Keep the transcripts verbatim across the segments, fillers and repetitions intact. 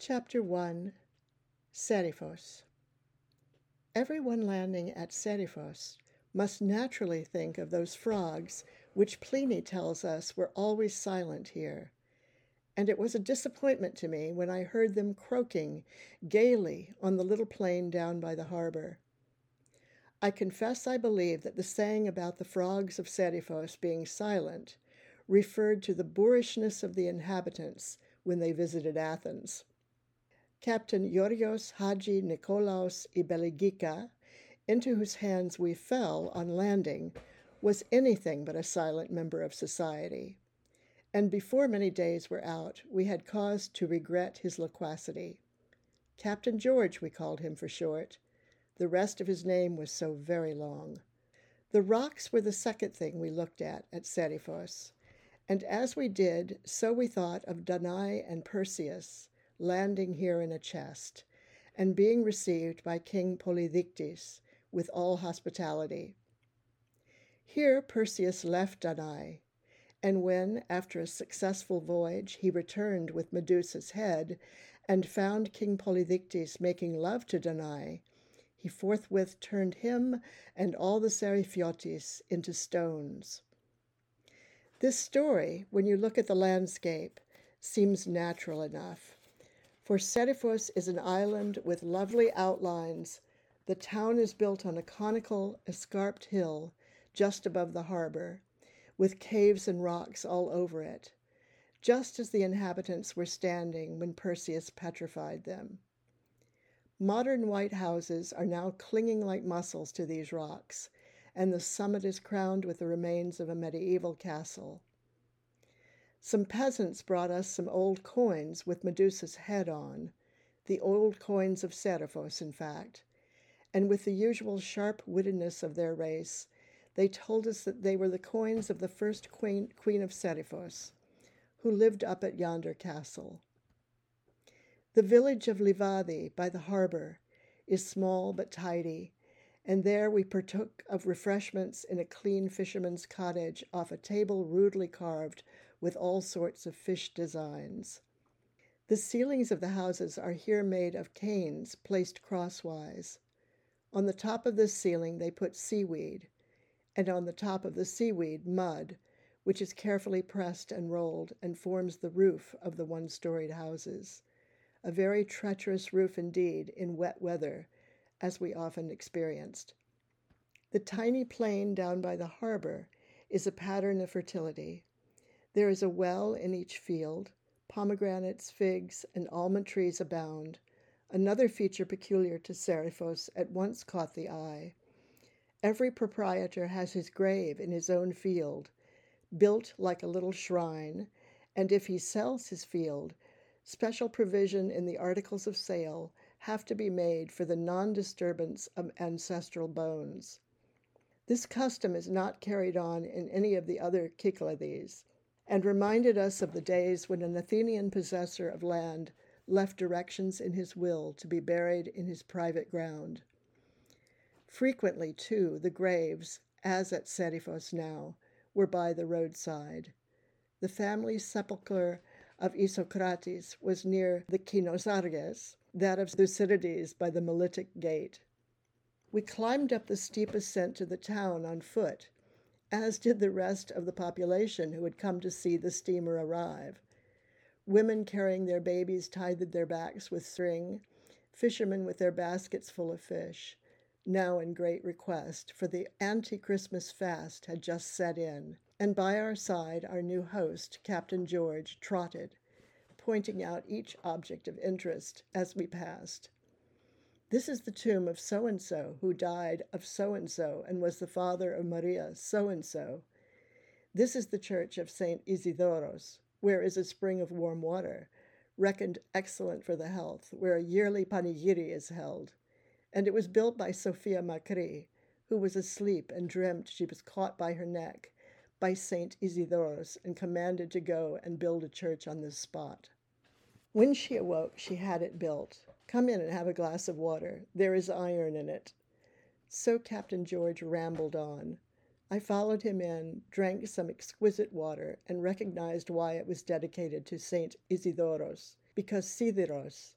Chapter one, Seriphos. Everyone landing at Seriphos must naturally think of those frogs which Pliny tells us were always silent here, and it was a disappointment to me when I heard them croaking gaily on the little plain down by the harbor. I confess I believe that the saying about the frogs of Seriphos being silent referred to the boorishness of the inhabitants when they visited Athens. Captain Yorios Hadji Nikolaos Ibeligika, into whose hands we fell on landing, was anything but a silent member of society, and before many days were out, we had cause to regret his loquacity. Captain George, we called him for short. The rest of his name was so very long. The rocks were the second thing we looked at at Seriphos, and as we did, so we thought of Danae and Perseus, landing here in a chest, and being received by King Polydectes with all hospitality. Here Perseus left Danae, and when, after a successful voyage, he returned with Medusa's head, and found King Polydectes making love to Danae, he forthwith turned him and all the Seriphiotes into stones. This story, when you look at the landscape, seems natural enough. For Seriphos is an island with lovely outlines. The town is built on a conical, escarped hill just above the harbor, with caves and rocks all over it, just as the inhabitants were standing when Perseus petrified them. Modern white houses are now clinging like mussels to these rocks, and the summit is crowned with the remains of a medieval castle. Some peasants brought us some old coins with Medusa's head on, the old coins of Seriphos, in fact, and with the usual sharp-wittedness of their race, they told us that they were the coins of the first queen, queen of Seriphos, who lived up at yonder castle. The village of Livadi, by the harbor, is small but tidy, and there we partook of refreshments in a clean fisherman's cottage off a table rudely carved with all sorts of fish designs. The ceilings of the houses are here made of canes placed crosswise. On the top of this ceiling they put seaweed, and on the top of the seaweed mud, which is carefully pressed and rolled and forms the roof of the one-storied houses. A very treacherous roof indeed in wet weather, as we often experienced. The tiny plain down by the harbor is a pattern of fertility. There is a well in each field. Pomegranates, figs, and almond trees abound. Another feature peculiar to Seriphos at once caught the eye. Every proprietor has his grave in his own field, built like a little shrine, and if he sells his field, special provision in the articles of sale have to be made for the non-disturbance of ancestral bones. This custom is not carried on in any of the other Kyklades, and reminded us of the days when an Athenian possessor of land left directions in his will to be buried in his private ground. Frequently, too, the graves, as at Seriphos now, were by the roadside. The family sepulchre of Isocrates was near the Kynosarges, that of Thucydides by the Melitic Gate. We climbed up the steep ascent to the town on foot, as did the rest of the population who had come to see the steamer arrive. Women carrying their babies tied to their backs with string, fishermen with their baskets full of fish, now in great request, for the anti-Christmas fast had just set in, and by our side our new host, Captain George, trotted, pointing out each object of interest as we passed. This is the tomb of so-and-so, who died of so-and-so and was the father of Maria so-and-so. This is the church of Saint Isidoros, where is a spring of warm water, reckoned excellent for the health, where a yearly panegyri is held. And it was built by Sophia Macri, who was asleep and dreamt she was caught by her neck by Saint Isidoros and commanded to go and build a church on this spot. When she awoke, she had it built. Come in and have a glass of water. There is iron in it. So Captain George rambled on. I followed him in, drank some exquisite water, and recognized why it was dedicated to Saint Isidoros, because Sidiros,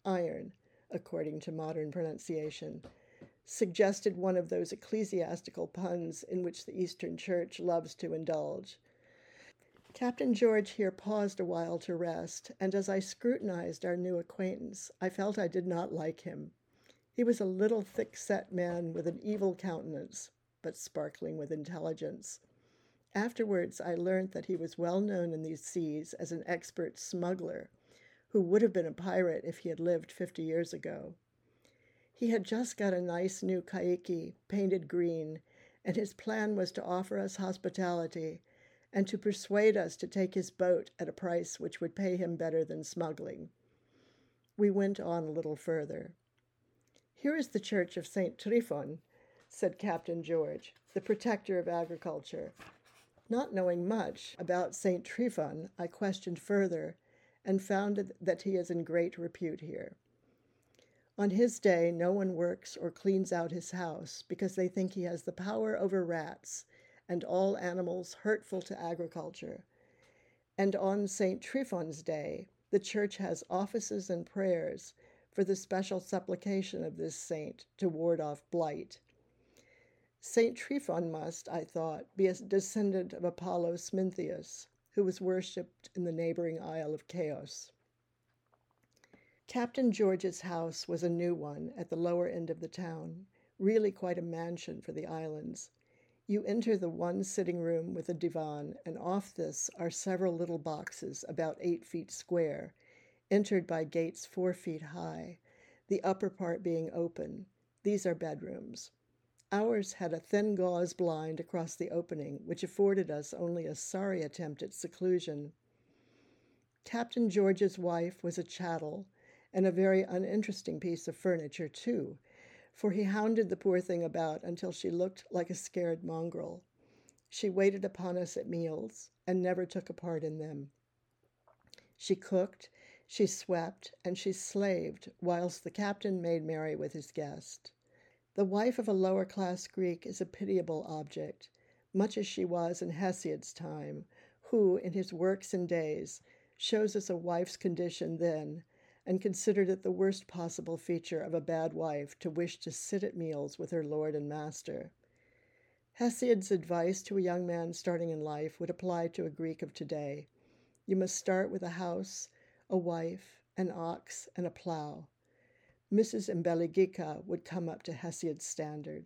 iron, according to modern pronunciation, suggested one of those ecclesiastical puns in which the Eastern Church loves to indulge. Captain George here paused a while to rest, and as I scrutinized our new acquaintance, I felt I did not like him. He was a little thick-set man with an evil countenance, but sparkling with intelligence. Afterwards, I learned that he was well known in these seas as an expert smuggler, who would have been a pirate if he had lived fifty years ago. He had just got a nice new kaiki, painted green, and his plan was to offer us hospitality and to persuade us to take his boat at a price which would pay him better than smuggling. We went on a little further. "Here is the church of Saint Tryphon," said Captain George, the protector of agriculture. Not knowing much about Saint Tryphon, I questioned further and found that he is in great repute here. On his day, no one works or cleans out his house because they think he has the power over rats and all animals hurtful to agriculture. And on Saint Tryphon's day, the church has offices and prayers for the special supplication of this saint to ward off blight. Saint Tryphon must, I thought, be a descendant of Apollo Smintheus, who was worshipped in the neighboring Isle of Chaos. Captain George's house was a new one at the lower end of the town, really quite a mansion for the islands. You enter the one sitting room with a divan, and off this are several little boxes about eight feet square, entered by gates four feet high, the upper part being open. These are bedrooms. Ours had a thin gauze blind across the opening, which afforded us only a sorry attempt at seclusion. Captain George's wife was a chattel, and a very uninteresting piece of furniture, too, for he hounded the poor thing about until she looked like a scared mongrel. She waited upon us at meals, and never took a part in them. She cooked, she swept, and she slaved, whilst the captain made merry with his guest. The wife of a lower-class Greek is a pitiable object, much as she was in Hesiod's time, who, in his Works and Days, shows us a wife's condition then, and considered it the worst possible feature of a bad wife to wish to sit at meals with her lord and master. Hesiod's advice to a young man starting in life would apply to a Greek of today. You must start with a house, a wife, an ox, and a plow. Missus Embelligica would come up to Hesiod's standard.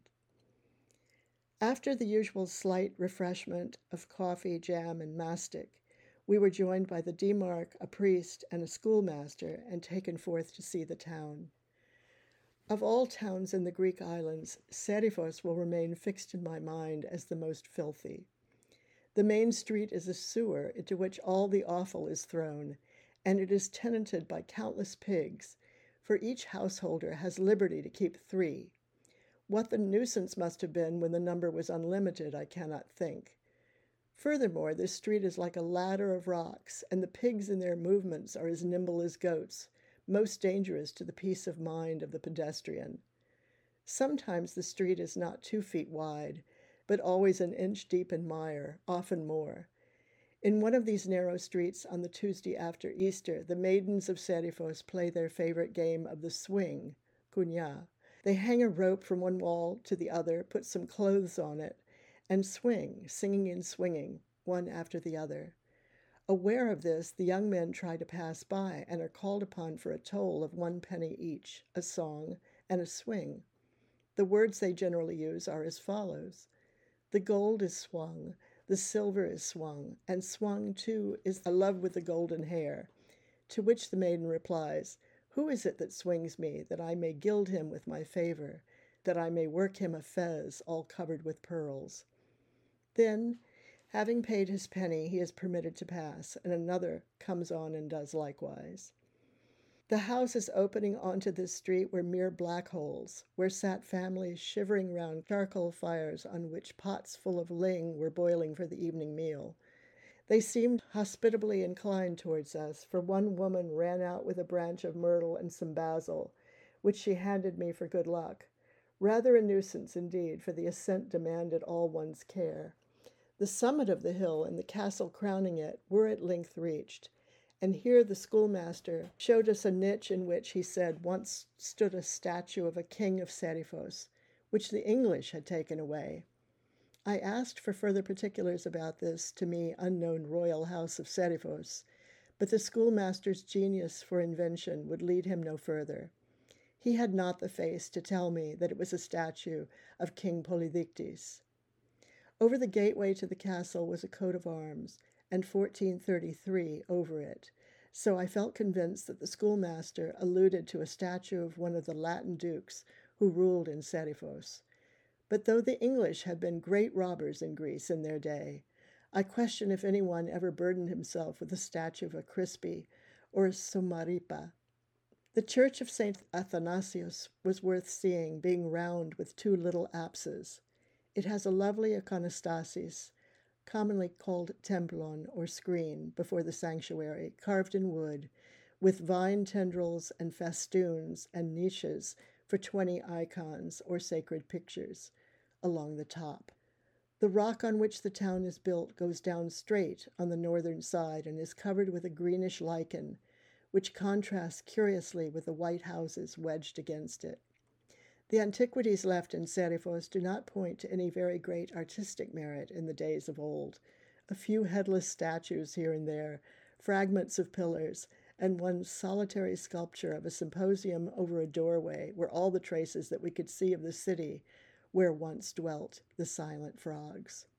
After the usual slight refreshment of coffee, jam, and mastic, we were joined by the demarch, a priest, and a schoolmaster, and taken forth to see the town. Of all towns in the Greek islands, Seriphos will remain fixed in my mind as the most filthy. The main street is a sewer into which all the offal is thrown, and it is tenanted by countless pigs, for each householder has liberty to keep three. What the nuisance must have been when the number was unlimited, I cannot think. Furthermore, this street is like a ladder of rocks, and the pigs in their movements are as nimble as goats, most dangerous to the peace of mind of the pedestrian. Sometimes the street is not two feet wide, but always an inch deep in mire, often more. In one of these narrow streets on the Tuesday after Easter, the maidens of Seriphos play their favorite game of the swing, kunya. They hang a rope from one wall to the other, put some clothes on it, and swing, singing and swinging, one after the other. Aware of this, the young men try to pass by and are called upon for a toll of one penny each, a song, and a swing. The words they generally use are as follows: "The gold is swung, the silver is swung, and swung, too, is a love with the golden hair." To which the maiden replies, "Who is it that swings me, that I may gild him with my favor, that I may work him a fez all covered with pearls?" Then, having paid his penny, he is permitted to pass, and another comes on and does likewise. The houses opening onto this street were mere black holes, where sat families shivering round charcoal fires on which pots full of ling were boiling for the evening meal. They seemed hospitably inclined towards us, for one woman ran out with a branch of myrtle and some basil, which she handed me for good luck. Rather a nuisance, indeed, for the ascent demanded all one's care. The summit of the hill and the castle crowning it were at length reached, And here the schoolmaster showed us a niche in which, he said, once stood a statue of a king of Seriphos, which the English had taken away. I asked for further particulars about this to me unknown royal house of Seriphos, but the schoolmaster's genius for invention would lead him no further. He had not the face to tell me that it was a statue of King Polydictes. Over the gateway to the castle was a coat of arms, and fourteen thirty-three over it, so I felt convinced that the schoolmaster alluded to a statue of one of the Latin dukes who ruled in Seriphos. But though the English had been great robbers in Greece in their day, I question if anyone ever burdened himself with a statue of a Crispy or a Somaripa. The church of Saint Athanasius was worth seeing, being round with two little apses. It has a lovely iconostasis, commonly called templon or screen, before the sanctuary, carved in wood, with vine tendrils and festoons and niches for twenty icons or sacred pictures along the top. The rock on which the town is built goes down straight on the northern side and is covered with a greenish lichen, which contrasts curiously with the white houses wedged against it. The antiquities left in Seriphos do not point to any very great artistic merit in the days of old. A few headless statues here and there, fragments of pillars, and one solitary sculpture of a symposium over a doorway were all the traces that we could see of the city where once dwelt the silent frogs.